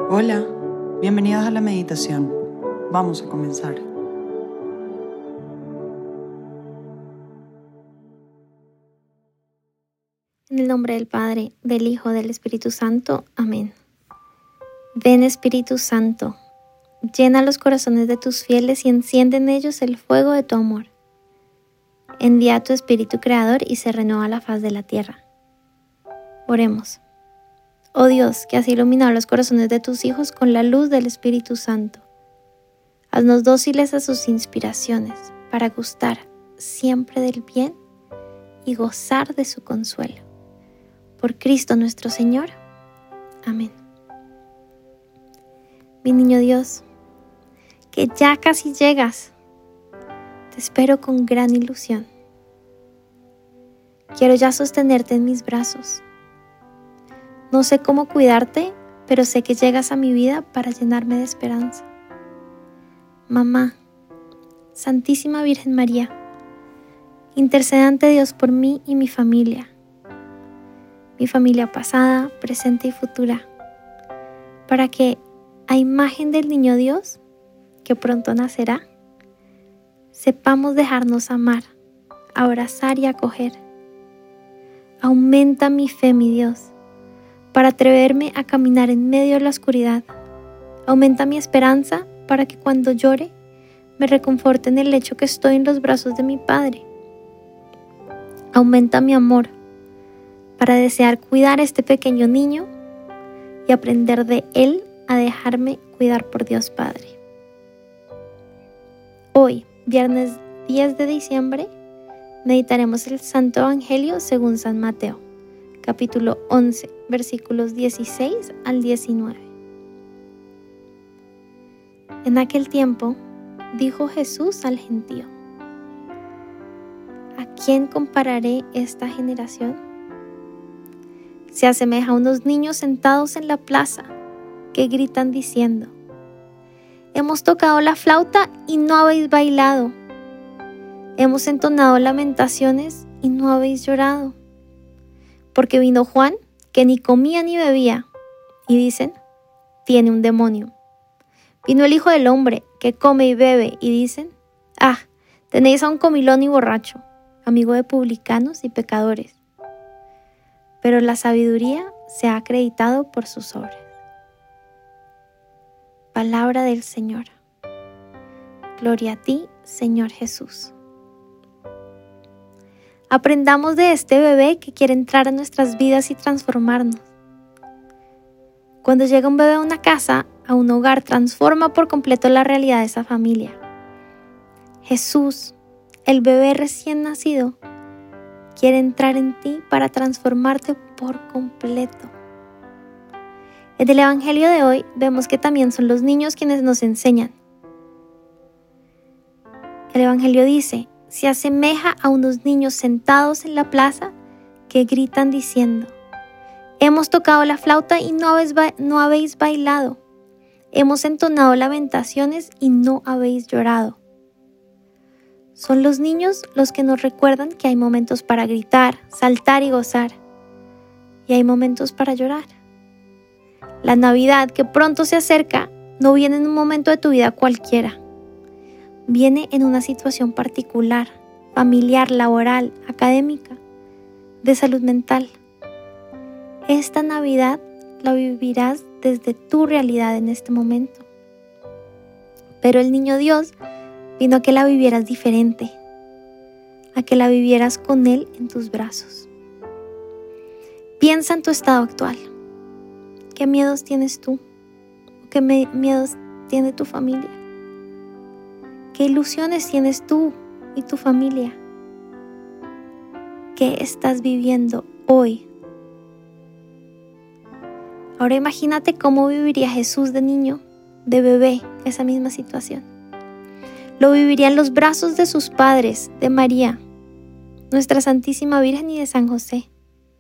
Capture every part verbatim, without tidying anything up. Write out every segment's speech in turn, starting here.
Hola, bienvenidos a la meditación. Vamos a comenzar. En el nombre del Padre, del Hijo, del Espíritu Santo. Amén. Ven, Espíritu Santo, llena los corazones de tus fieles y enciende en ellos el fuego de tu amor. Envía a tu Espíritu Creador y se renueva la faz de la tierra. Oremos. Oh Dios, que has iluminado los corazones de tus hijos con la luz del Espíritu Santo. Haznos dóciles a sus inspiraciones para gustar siempre del bien y gozar de su consuelo. Por Cristo nuestro Señor. Amén. Mi niño Dios, que ya casi llegas, te espero con gran ilusión. Quiero ya sostenerte en mis brazos. No sé cómo cuidarte, pero sé que llegas a mi vida para llenarme de esperanza. Mamá, Santísima Virgen María, intercede ante Dios por mí y mi familia, mi familia pasada, presente y futura, para que, a imagen del niño Dios, que pronto nacerá, sepamos dejarnos amar, abrazar y acoger. Aumenta mi fe, mi Dios, para atreverme a caminar en medio de la oscuridad. Aumenta mi esperanza para que cuando llore me reconforte en el hecho que estoy en los brazos de mi Padre. Aumenta mi amor para desear cuidar a este pequeño niño y aprender de él a dejarme cuidar por Dios Padre. Hoy, viernes diez de diciembre, meditaremos el Santo Evangelio según San Mateo, capítulo once, versículos dieciséis al diecinueve. En aquel tiempo, dijo Jesús al gentío: ¿A quién compararé esta generación? Se asemeja a unos niños sentados en la plaza que gritan diciendo: Hemos tocado la flauta y no habéis bailado. Hemos entonado lamentaciones y no habéis llorado. Porque vino Juan, que ni comía ni bebía, y dicen: tiene un demonio. Vino el Hijo del Hombre, que come y bebe, y dicen: ah, tenéis a un comilón y borracho, amigo de publicanos y pecadores. Pero la sabiduría se ha acreditado por sus obras. Palabra del Señor. Gloria a ti, Señor Jesús. Aprendamos de este bebé que quiere entrar a nuestras vidas y transformarnos. Cuando llega un bebé a una casa, a un hogar, transforma por completo la realidad de esa familia. Jesús, el bebé recién nacido, quiere entrar en ti para transformarte por completo. En el Evangelio de hoy vemos que también son los niños quienes nos enseñan. El Evangelio dice: se asemeja a unos niños sentados en la plaza que gritan diciendo: hemos tocado la flauta y no habéis, ba- no habéis bailado. Hemos entonado lamentaciones y no habéis llorado. Son los niños los que nos recuerdan que hay momentos para gritar, saltar y gozar, y hay momentos para llorar. La Navidad, que pronto se acerca, no viene en un momento de tu vida cualquiera. Viene en una situación particular, familiar, laboral, académica, de salud mental. Esta Navidad la vivirás desde tu realidad en este momento. Pero el niño Dios vino a que la vivieras diferente, a que la vivieras con Él en tus brazos. Piensa en tu estado actual. ¿Qué miedos tienes tú? ¿Qué me- miedos tiene tu familia? ¿Qué ilusiones tienes tú y tu familia? ¿Qué estás viviendo hoy? Ahora imagínate cómo viviría Jesús de niño, de bebé, esa misma situación. Lo viviría en los brazos de sus padres, de María, nuestra Santísima Virgen, y de San José.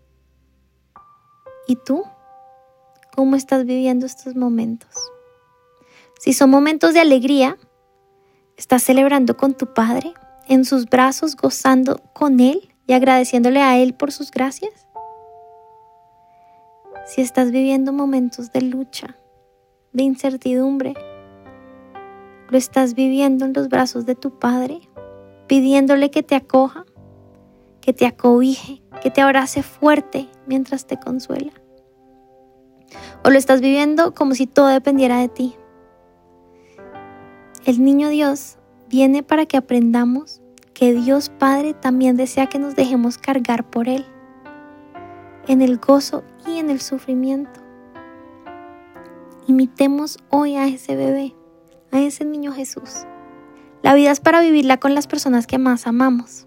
¿Y tú? ¿Cómo estás viviendo estos momentos? Si son momentos de alegría, ¿estás celebrando con tu Padre, en sus brazos, gozando con Él y agradeciéndole a Él por sus gracias? Si estás viviendo momentos de lucha, de incertidumbre? ¿Lo estás viviendo en los brazos de tu Padre, pidiéndole que te acoja, que te acobije, que te abrace fuerte mientras te consuela? ¿O lo estás viviendo como si todo dependiera de ti? El niño Dios viene para que aprendamos que Dios Padre también desea que nos dejemos cargar por Él, en el gozo y en el sufrimiento. Imitemos hoy a ese bebé, a ese niño Jesús. La vida es para vivirla con las personas que más amamos.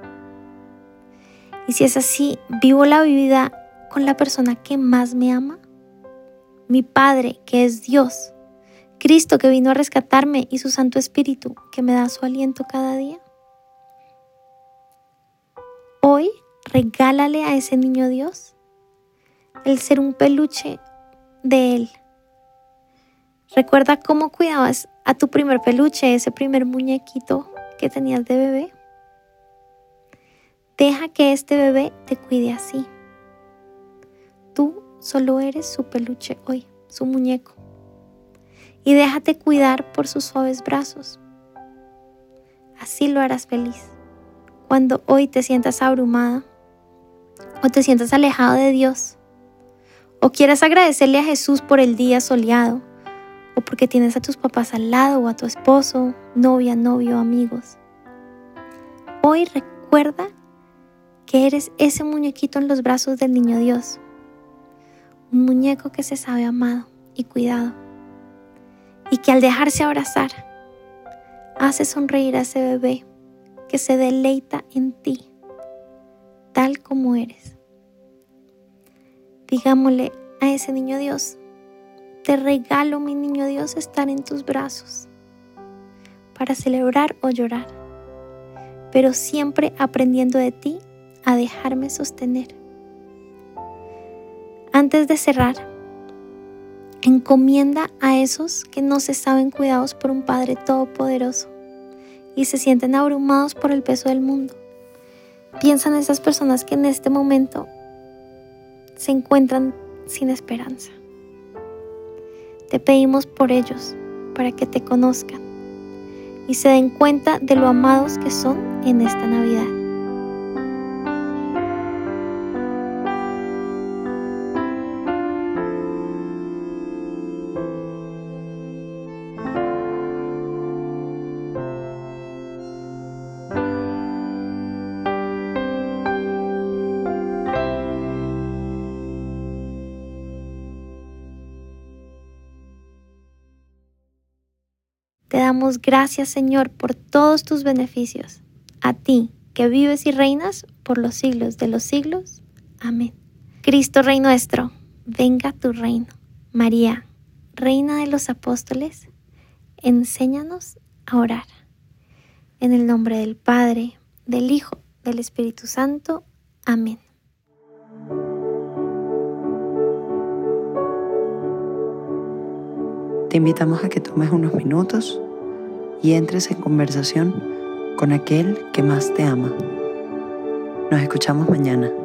Y si es así, vivo la vida con la persona que más me ama, mi Padre, que es Dios, Cristo, que vino a rescatarme, y su Santo Espíritu, que me da su aliento cada día. Hoy, regálale a ese niño Dios el ser un peluche de Él. ¿Recuerda cómo cuidabas a tu primer peluche, ese primer muñequito que tenías de bebé? Deja que este bebé te cuide así. Tú solo eres su peluche hoy, su muñeco. Y déjate cuidar por sus suaves brazos. Así lo harás feliz. Cuando hoy te sientas abrumada o te sientas alejado de Dios, o quieras agradecerle a Jesús por el día soleado, o porque tienes a tus papás al lado, o a tu esposo, novia, novio, amigos. Hoy recuerda que eres ese muñequito en los brazos del niño Dios, un muñeco que se sabe amado y cuidado, y que al dejarse abrazar, hace sonreír a ese bebé que se deleita en ti, tal como eres. Digámosle a ese niño Dios: te regalo, mi niño Dios, estar en tus brazos para celebrar o llorar, pero siempre aprendiendo de ti a dejarme sostener. Antes de cerrar, encomienda a esos que no se saben cuidados por un Padre todopoderoso y se sienten abrumados por el peso del mundo. Piensa en esas personas que en este momento se encuentran sin esperanza. Te pedimos por ellos, para que te conozcan y se den cuenta de lo amados que son en esta Navidad. Te damos gracias, Señor, por todos tus beneficios. A ti, que vives y reinas por los siglos de los siglos. Amén. Cristo, Rey nuestro, venga tu reino. María, Reina de los Apóstoles, enséñanos a orar. En el nombre del Padre, del Hijo, del Espíritu Santo. Amén. Te invitamos a que tomes unos minutos y entres en conversación con aquel que más te ama. Nos escuchamos mañana.